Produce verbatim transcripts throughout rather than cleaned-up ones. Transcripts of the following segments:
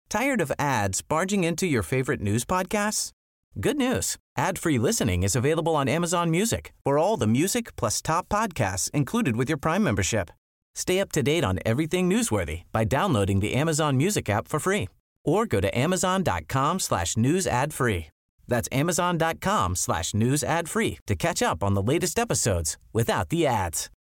Tired of ads barging into your favorite news podcasts? Good news. Ad-free listening is available on Amazon Music for all the music plus top podcasts included with your Prime membership. Stay up to date on everything newsworthy by downloading the Amazon Music app for free or go to amazon.com slash news ad free. That's amazon.com slash news ad free to catch up on the latest episodes without the ads.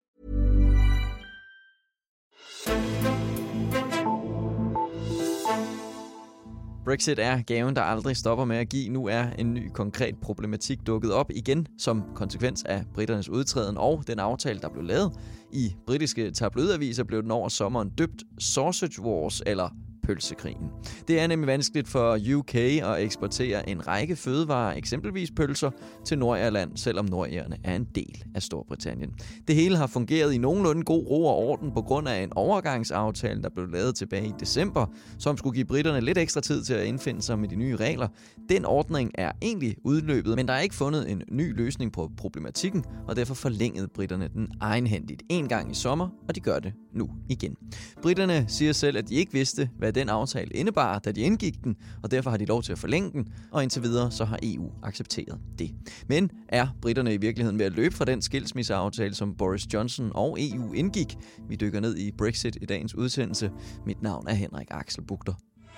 Brexit er gaven, der aldrig stopper med at give. Nu er en ny konkret problematik dukket op igen som konsekvens af briternes udtræden og den aftale, der blev lavet. I britiske tabloidaviser blev den over sommeren døbt Sausage Wars eller pølsekrigen. Det er nemlig vanskeligt for U K at eksportere en række fødevarer, eksempelvis pølser, til Nordirland, selvom nordirerne er en del af Storbritannien. Det hele har fungeret i nogenlunde god ro og orden på grund af en overgangsaftale, der blev lavet tilbage i december, som skulle give briterne lidt ekstra tid til at indfinde sig med de nye regler. Den ordning er egentlig udløbet, men der er ikke fundet en ny løsning på problematikken, og derfor forlængede briterne den egenhændigt en gang i sommer, og de gør det nu igen. Briterne siger selv, at de ikke vidste, hvad den aftale indebar, da de indgik den, og derfor har de lov til at forlænge den, og indtil videre så har E U accepteret det. Men er briterne i virkeligheden ved at løbe fra den skilsmisseaftale, som Boris Johnson og E U indgik? Vi dykker ned i Brexit i dagens udsendelse. Mit navn er Henrik Axel Bugter.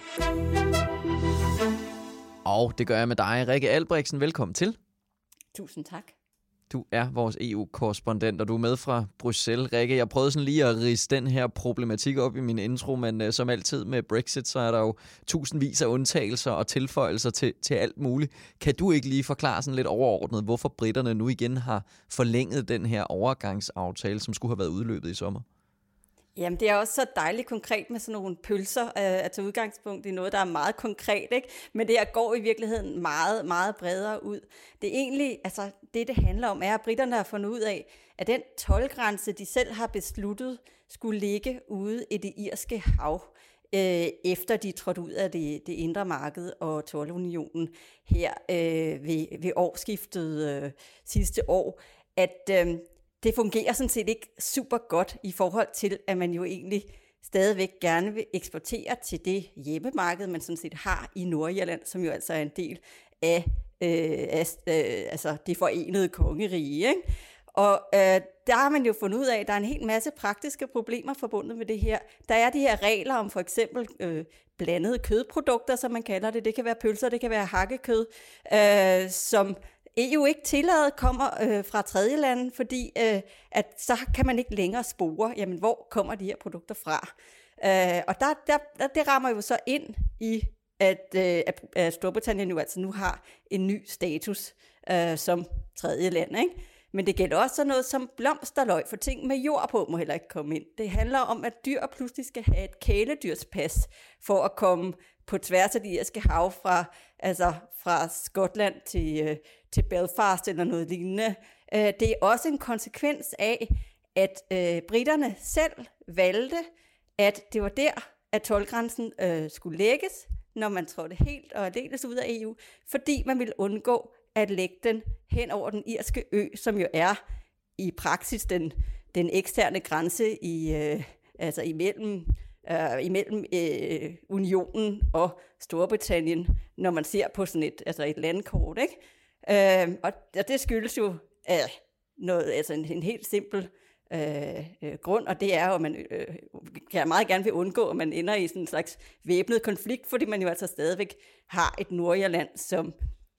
Og det gør jeg med dig, Rikke Albrechtsen. Velkommen til. Tusind tak. Du er vores E U-korrespondent, og du er med fra Bruxelles. Rikke, jeg prøvede sådan lige at ridse den her problematik op i min intro, men uh, som altid med Brexit, så er der jo tusindvis af undtagelser og tilføjelser til, til alt muligt. Kan du ikke lige forklare sådan lidt overordnet, hvorfor briterne nu igen har forlænget den her overgangsaftale, som skulle have været udløbet i sommer? Jamen, det er også så dejligt konkret med sådan nogle pølser øh, at tage udgangspunkt i noget, der er meget konkret, ikke? Men det her går i virkeligheden meget, meget bredere ud. Det er egentlig, altså det, det handler om, er, at briterne har fundet ud af, at den toldgrænse, de selv har besluttet, skulle ligge ude i det irske hav, øh, efter de trådte ud af det, det indre marked og toldunionen her øh, ved, ved årsskiftet øh, sidste år, at øh, det fungerer sådan set ikke super godt i forhold til, at man jo egentlig stadigvæk gerne vil eksportere til det hjemmemarked, man sådan set har i Nordirland, som jo altså er en del af, øh, af øh, altså det forenede kongerige, ikke? Og øh, der har man jo fundet ud af, at der er en hel masse praktiske problemer forbundet med det her. Der er de her regler om for eksempel øh, blandede kødprodukter, som man kalder det. Det kan være pølser, det kan være hakkekød, øh, som E U ikke tilladet kommer øh, fra tredje lande, fordi øh, at så kan man ikke længere spore, jamen hvor kommer de her produkter fra. Øh, og der, der, der, det rammer jo så ind i, at, øh, at Storbritannien jo altså nu har en ny status øh, som tredje land, ikke? Men det gælder også sådan noget som blomsterløg, for ting med jord på må heller ikke komme ind. Det handler om, at dyr pludselig skal have et kæledyrspas for at komme på tværs af det irske hav fra, altså fra Skotland til, øh, til Belfast eller noget lignende. Øh, det er også en konsekvens af, at øh, briterne selv valgte, at det var der, at toldgrænsen øh, skulle lægges, når man trådte helt og aldeles ud af E U, fordi man ville undgå at lægge den hen over den irske ø, som jo er i praksis den, den eksterne grænse i, øh, altså imellem, øh, imellem øh, unionen og Storbritannien, når man ser på sådan et, altså et landkort, ikke? Øh, og, og det skyldes jo øh, noget, altså en, en helt simpel øh, øh, grund, og det er jo, at man øh, kan meget gerne vil undgå, at man ender i sådan en slags væbnet konflikt, fordi man jo altså stadigvæk har et Nordirland, som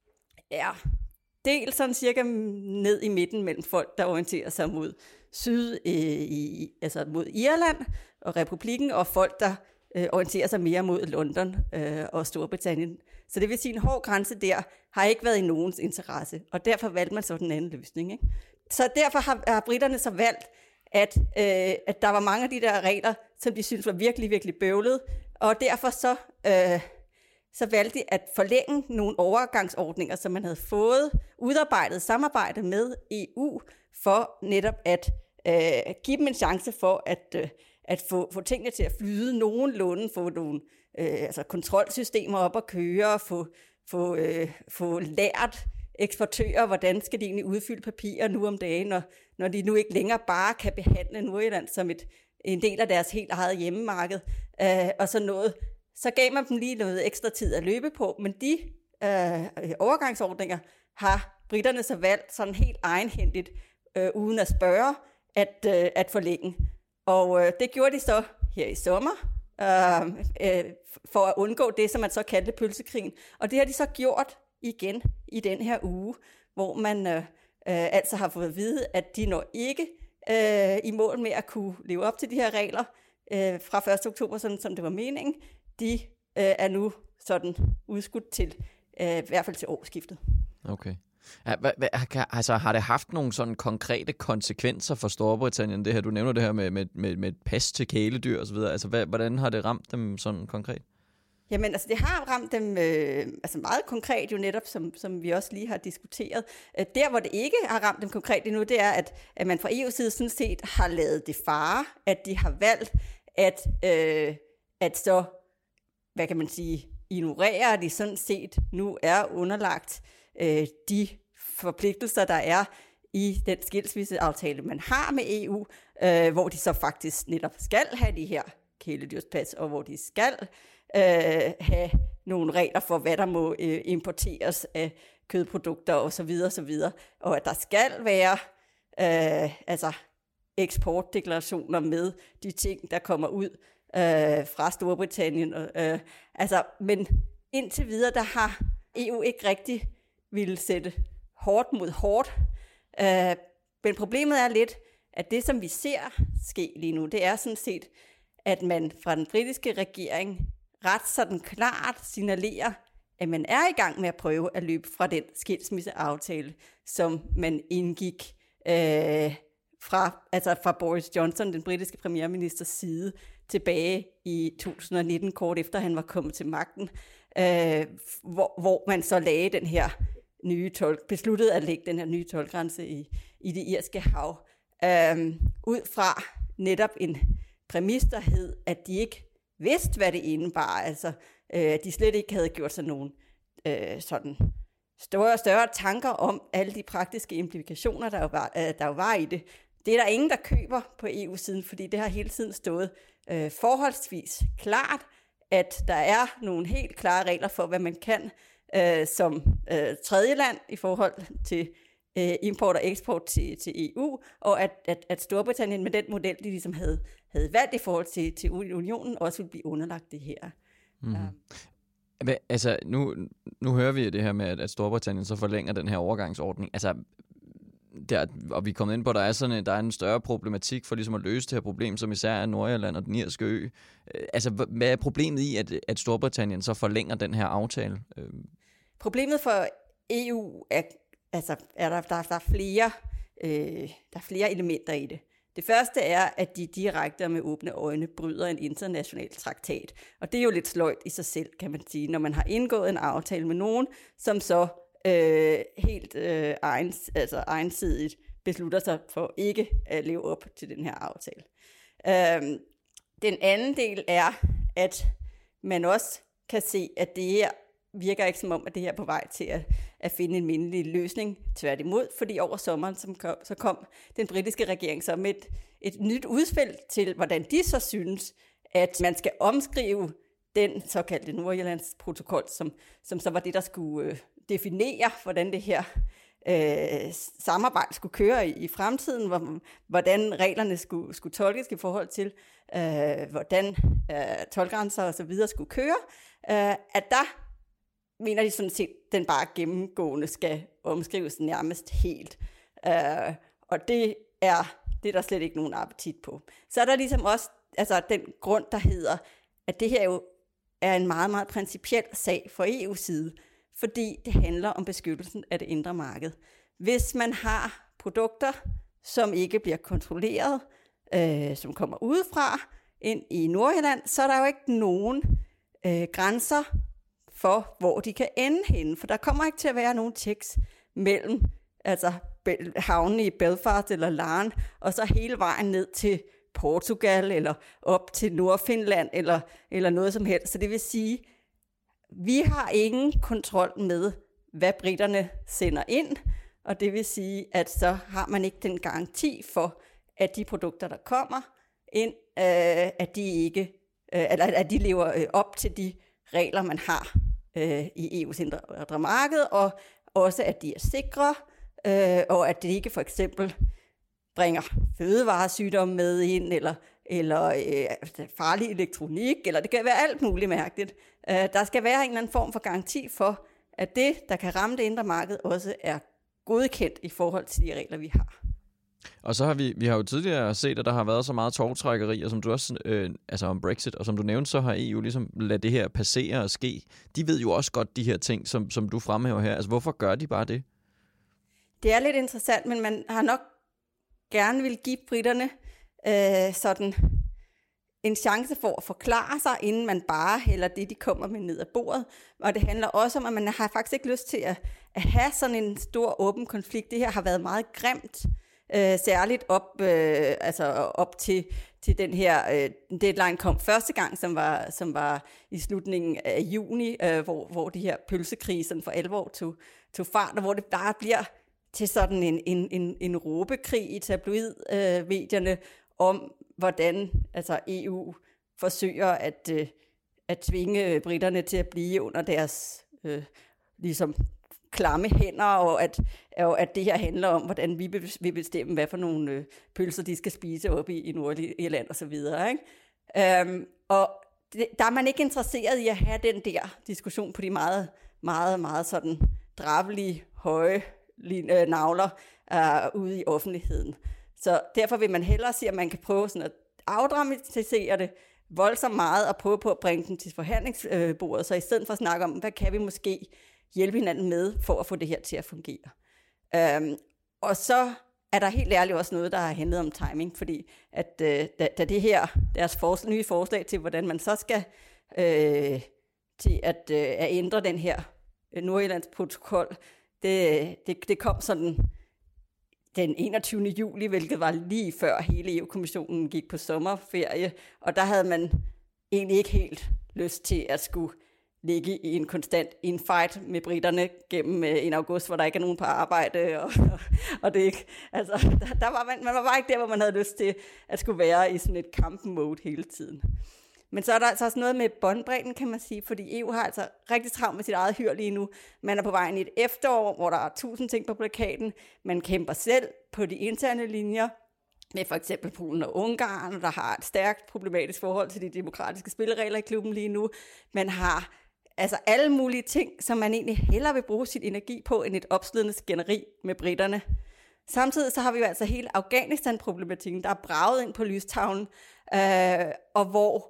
er dels sådan cirka ned i midten mellem folk, der orienterer sig mod syd, øh, i, altså mod Irland og Republikken, og folk, der øh, orienterer sig mere mod London øh, og Storbritannien. Så det vil sige, en hård grænse der har ikke været i nogens interesse, og derfor valgte man så den anden løsning, ikke? Så derfor har, har britterne så valgt, at, øh, at der var mange af de der regler, som de synes var virkelig, virkelig bøvlede, og derfor så... Øh, så valgte de at forlænge nogle overgangsordninger, som man havde fået udarbejdet samarbejde med E U, for netop at øh, give dem en chance for at, øh, at få, få tingene til at flyde nogenlunde, få nogle øh, altså kontrolsystemer op at køre, få, få, øh, få lært eksportører, hvordan skal de egentlig udfylde papirer nu om dagen, når, når de nu ikke længere bare kan behandle Nordirland som et, en del af deres helt eget hjemmemarked, øh, og så noget så gav man dem lige noget ekstra tid at løbe på, men de øh, overgangsordninger har britterne så valgt sådan helt egenhændigt, øh, uden at spørge, at, øh, at forlænge. Og øh, det gjorde de så her i sommer, øh, øh, for at undgå det, som man så kaldte pølsekrigen. Og det har de så gjort igen i den her uge, hvor man øh, øh, altså har fået at vide, at de når ikke øh, i mål med at kunne leve op til de her regler øh, fra første oktober, sådan som det var meningen. De øh, er nu sådan udskudt til, øh, i hvert fald til årsskiftet. Okay. Altså, har det haft nogle sådan konkrete konsekvenser for Storbritannien, det her, du nævner det her med, med, med, med pas til kæledyr og så videre, altså hvad, hvordan har det ramt dem sådan konkret? Jamen, altså det har ramt dem øh, altså meget konkret jo netop, som, som vi også lige har diskuteret. Øh, der, hvor det ikke har ramt dem konkret endnu, det er, at, at man fra E U's side sådan set har lavet det fare, at de har valgt at, øh, at så, hvad kan man sige, ignorere, at de sådan set nu er underlagt øh, de forpligtelser, der er i den skilsmisseaftale, man har med E U, øh, hvor de så faktisk netop skal have de her kæledyrspas, og hvor de skal øh, have nogle regler for, hvad der må øh, importeres af kødprodukter osv. osv. Og at der skal være øh, altså eksportdeklarationer med de ting, der kommer ud øh, fra Storbritannien. Øh, altså, men indtil videre, der har E U ikke rigtig ville sætte hårdt mod hårdt. Øh, men problemet er lidt, at det, som vi ser ske lige nu, det er sådan set, at man fra den britiske regering ret sådan klart signalerer, at man er i gang med at prøve at løbe fra den skilsmisseaftale, som man indgik øh, fra, altså fra Boris Johnson, den britiske premierministers side, tilbage i to tusind og nitten, kort efter han var kommet til magten, øh, hvor, hvor man så lagde den her nye tolk, besluttede at lægge den her nye toldgrænse i, i det irske hav, øh, ud fra netop en præmis, der hed, at de ikke vidste, hvad det indebar, altså øh, de slet ikke havde gjort sig nogen øh, sådan større og større tanker om alle de praktiske implikationer, der jo var, øh, der jo var i det. Det er der ingen, der køber på E U-siden, fordi det har hele tiden stået øh, forholdsvis klart, at der er nogle helt klare regler for, hvad man kan øh, som øh, tredjeland i forhold til øh, import og eksport til, til E U, og at, at, at Storbritannien med den model, de ligesom havde, havde valgt i forhold til, til unionen, også ville blive underlagt det her. Mm-hmm. Ja. Altså, nu, nu hører vi det her med, at Storbritannien så forlænger den her overgangsordning. Altså, der, og vi er kommet ind på, at der er, sådan, der er en større problematik for ligesom at løse det her problem, som især er Nordirland og den irske ø. Altså, hvad er problemet i, at, at Storbritannien så forlænger den her aftale? Problemet for E U er, altså, er der, der, der, er flere, øh, der er flere elementer i det. Det første er, at de direkte og med åbne øjne bryder en international traktat. Og det er jo lidt sløjt i sig selv, kan man sige, når man har indgået en aftale med nogen, som så øh, helt øh, ejens, altså egensidigt beslutter sig for ikke at leve op til den her aftale. Øh, den anden del er, at man også kan se, at det her virker ikke som om, at det her er på vej til at, at finde en mindelig løsning, tværtimod, fordi over sommeren som kom, så kom den britiske regering så med et, et nyt udspil til, hvordan de så synes, at man skal omskrive den såkaldte Nordirlands protokol, som, som så var det, der skulle øh, definere, hvordan det her øh, samarbejde skulle køre i, i fremtiden, hvor, hvordan reglerne skulle, skulle tolkes i forhold til, øh, hvordan øh, toldgrænser og så videre skulle køre, øh, at der mener de sådan set, at den bare gennemgående skal omskrives nærmest helt. Uh, og det er, det er der slet ikke nogen appetit på. Så er der ligesom også altså den grund, der hedder, at det her jo er en meget, meget principiel sag for E U's side, fordi det handler om beskyttelsen af det indre marked. Hvis man har produkter, som ikke bliver kontrolleret, øh, som kommer udefra ind i Nordirland, så er der jo ikke nogen øh, grænser for, hvor de kan ende henne. For der kommer ikke til at være nogen checks mellem altså havnene i Belfast eller Larne, og så hele vejen ned til Portugal, eller op til Nordfinland, eller, eller noget som helst. Så det vil sige, vi har ingen kontrol med, hvad britterne sender ind, og det vil sige, at så har man ikke den garanti for, at de produkter, der kommer ind, øh, at de ikke øh, eller at de lever øh, op til de regler, man har øh, i E U's indre marked, og også at de er sikre, øh, og at det ikke for eksempel bringer fødevaresygdomme med ind, eller, eller øh, farlig elektronik, eller det kan være alt muligt mærkeligt. Øh, der skal være en eller anden form for garanti for, at det, der kan ramme det indre marked, også er godkendt i forhold til de regler, vi har. Og så har vi, vi har jo tidligere set, at der har været så meget tovtrækkeri, og som du også, øh, altså om Brexit, og som du nævnte, så har E U ligesom ladet det her passere og ske. De ved jo også godt de her ting, som, som du fremhæver her. Altså hvorfor gør de bare det? Det er lidt interessant, men man har nok gerne vil give britterne øh, sådan en chance for at forklare sig, inden man bare hælder det, de kommer med ned ad bordet. Og det handler også om, at man har faktisk ikke lyst til at, at have sådan en stor åben konflikt. Det her har været meget grimt, øh, særligt op, øh, altså op til, til den her øh, deadline kom første gang, som var, som var i slutningen af juni, øh, hvor, hvor de her pølsekriser for alvor tog, tog fart, og hvor det bare bliver til sådan en, en, en, en råbekrig i tabloidmedierne øh, om, hvordan altså E U forsøger at, øh, at tvinge britterne til at blive under deres øh, ligesom klamme hænder, og at, og at det her handler om, hvordan vi vil bestemme, hvad for nogle øh, pølser de skal spise oppe i, i Nordirland og så videre. Ikke? Øhm, og det, der er man ikke interesseret i at have den der diskussion på de meget, meget, meget sådan drabelige, høje øh, navler øh, ude i offentligheden. Så derfor vil man hellere sige, at man kan prøve sådan at afdramatisere det voldsomt meget og prøve på at bringe den til forhandlingsbordet, så i stedet for at snakke om, hvad kan vi måske hjælpe hinanden med for at få det her til at fungere. Øhm, og så er der helt ærligt også noget, der har handlet om timing, fordi at øh, da, da det her, deres for, nye forslag til, hvordan man så skal øh, til at, øh, at ændre den her Nordirlands protokol, det, det, det kom sådan den enogtyvende juli, hvilket var lige før hele E U-kommissionen gik på sommerferie, og der havde man egentlig ikke helt lyst til at skulle ligge i en konstant infight med britterne gennem en august, hvor der ikke er nogen på arbejde, og, og det ikke, altså, der, der var man, man var bare ikke der, hvor man havde lyst til at skulle være i sådan et kamp-mode hele tiden. Men så er der altså også noget med båndbredden, kan man sige, fordi E U har altså rigtig travlt med sit eget hyr lige nu. Man er på vej ind i et efterår, hvor der er tusind ting på plakaten. Man kæmper selv på de interne linjer med for eksempel Polen og Ungarn, der har et stærkt problematisk forhold til de demokratiske spilleregler i klubben lige nu. Man har altså alle mulige ting, som man egentlig hellere vil bruge sit energi på, end et opslidende skænderi med britterne. Samtidig så har vi jo altså hele Afghanistan-problematikken, der er braget ind på lystavlen, øh, og hvor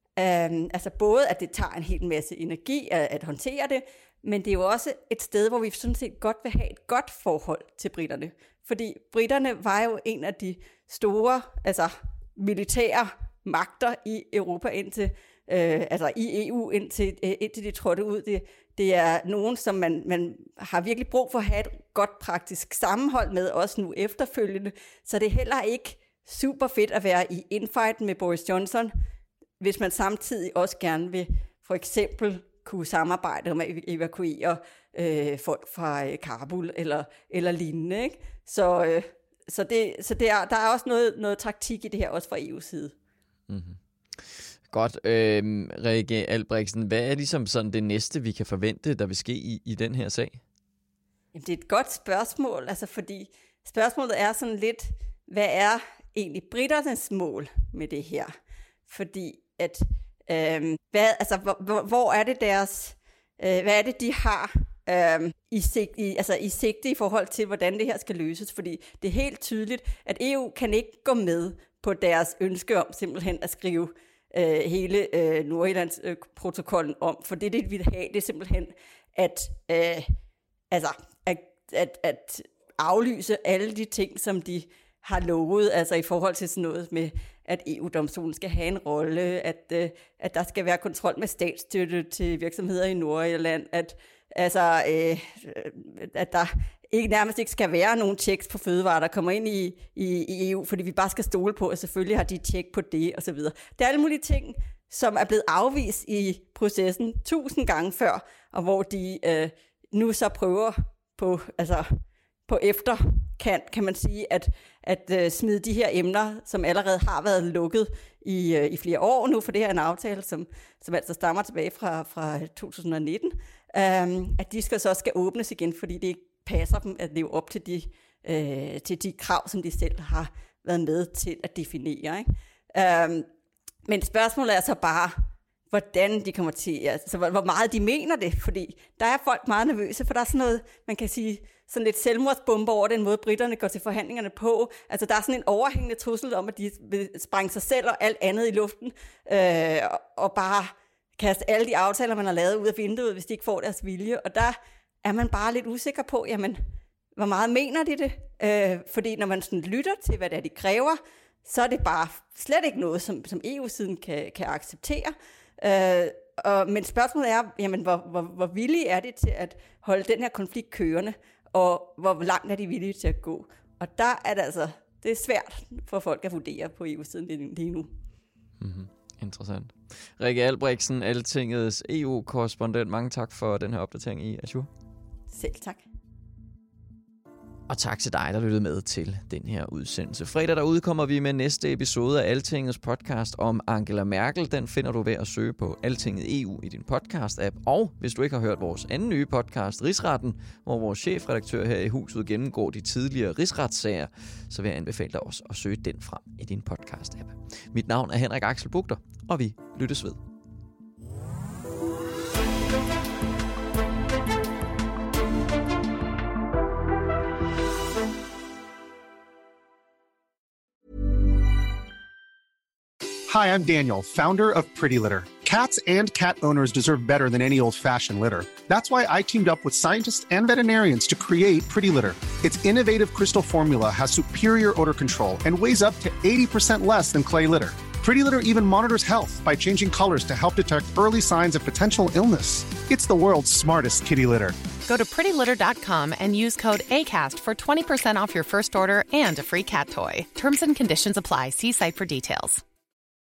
Um, altså både, at det tager en hel masse energi at, at håndtere det, men det er jo også et sted, hvor vi sådan set godt vil have et godt forhold til britterne. Fordi britterne var jo en af de store altså militære magter i Europa indtil, øh, altså i E U indtil, øh, indtil de trådte ud. Det, det er nogen, som man, man har virkelig brug for at have et godt praktisk sammenhold med, også nu efterfølgende. Så det er heller ikke super fedt at være i infight med Boris Johnson, hvis man samtidig også gerne vil for eksempel kunne samarbejde om at evakuere øh, folk fra øh, Kabul eller, eller lignende. Ikke? Så, øh, så, det, så det er, der er også noget, noget taktik i det her, også fra E U's side. Mm-hmm. Godt. Øh, Rikke Albrechtsen, hvad er ligesom sådan det næste, vi kan forvente, der vil ske i, i den her sag? Jamen, det er et godt spørgsmål, altså fordi spørgsmålet er sådan lidt, hvad er egentlig britternes mål med det her? Fordi at, øh, hvad, altså, hvor, hvor er det deres, øh, hvad er det, de har øh, i, sig, i, altså, i sigte i forhold til, hvordan det her skal løses? Fordi det er helt tydeligt, at E U kan ikke gå med på deres ønske om simpelthen at skrive øh, hele øh, Nordirlands øh, protokollen om, for det, det vil have, det er simpelthen at, øh, altså, at, at, at aflyse alle de ting, som de har lovet, altså i forhold til sådan noget med, at E U-domstolen skal have en rolle, at, øh, at der skal være kontrol med statsstøtte til virksomheder i Nordirland, at, altså, øh, at der ikke, nærmest ikke skal være nogen checks på fødevarer, der kommer ind i, i, i E U, fordi vi bare skal stole på, at selvfølgelig har de tjek på det, og så videre. Det er alle mulige ting, som er blevet afvist i processen tusind gange før, og hvor de øh, nu så prøver på, altså, på efter kan, kan man sige, at, at uh, smide de her emner, som allerede har været lukket i, uh, i flere år nu, for det her er en aftale, som, som altså stammer tilbage fra, fra to tusind og nitten, um, at de skal så skal åbnes igen, fordi det ikke passer dem at leve op til de, uh, til de krav, som de selv har været med til at definere. Ikke? Um, men spørgsmålet er så bare, hvordan de kommer til, altså hvor meget de mener det, fordi der er folk meget nervøse, for der er sådan noget, man kan sige, sådan lidt selvmordsbombe over den måde, britterne går til forhandlingerne på. Altså der er sådan en overhængende trussel om, at de vil sprænge sig selv og alt andet i luften, øh, og bare kaste alle de aftaler, man har lavet ud af vinduet, hvis de ikke får deres vilje. Og der er man bare lidt usikker på, jamen, hvor meget mener de det? Øh, fordi når man sådan lytter til, hvad det er, de kræver, så er det bare slet ikke noget, som, som E U-siden kan, kan acceptere. Øh, og, men spørgsmålet er, jamen, hvor, hvor, hvor villige er det til at holde den her konflikt kørende, og hvor langt er de villige til at gå? Og der er det altså, det er svært for folk at vurdere på E U-siden lige nu. Mm-hmm. Interessant. Rikke Albrechtsen, Altingets E U-korrespondent. Mange tak for den her opdatering i Azure. Selv tak. Og tak til dig, der lyttede med til den her udsendelse. Fredag der udkommer vi med næste episode af Altingets podcast om Angela Merkel. Den finder du ved at søge på Altinget E U i din podcast-app. Og hvis du ikke har hørt vores anden nye podcast, Rigsretten, hvor vores chefredaktør her i huset gennemgår de tidligere rigsretssager, så vil jeg anbefale dig også at søge den frem i din podcast-app. Mit navn er Henrik Axel Bugter, og vi lyttes ved. Hi, I'm Daniel, founder of Pretty Litter. Cats and cat owners deserve better than any old-fashioned litter. That's why I teamed up with scientists and veterinarians to create Pretty Litter. Its innovative crystal formula has superior odor control and weighs up to eighty percent less than clay litter. Pretty Litter even monitors health by changing colors to help detect early signs of potential illness. It's the world's smartest kitty litter. Go to pretty litter dot com and use code ACAST for twenty percent off your first order and a free cat toy. Terms and conditions apply. See site for details.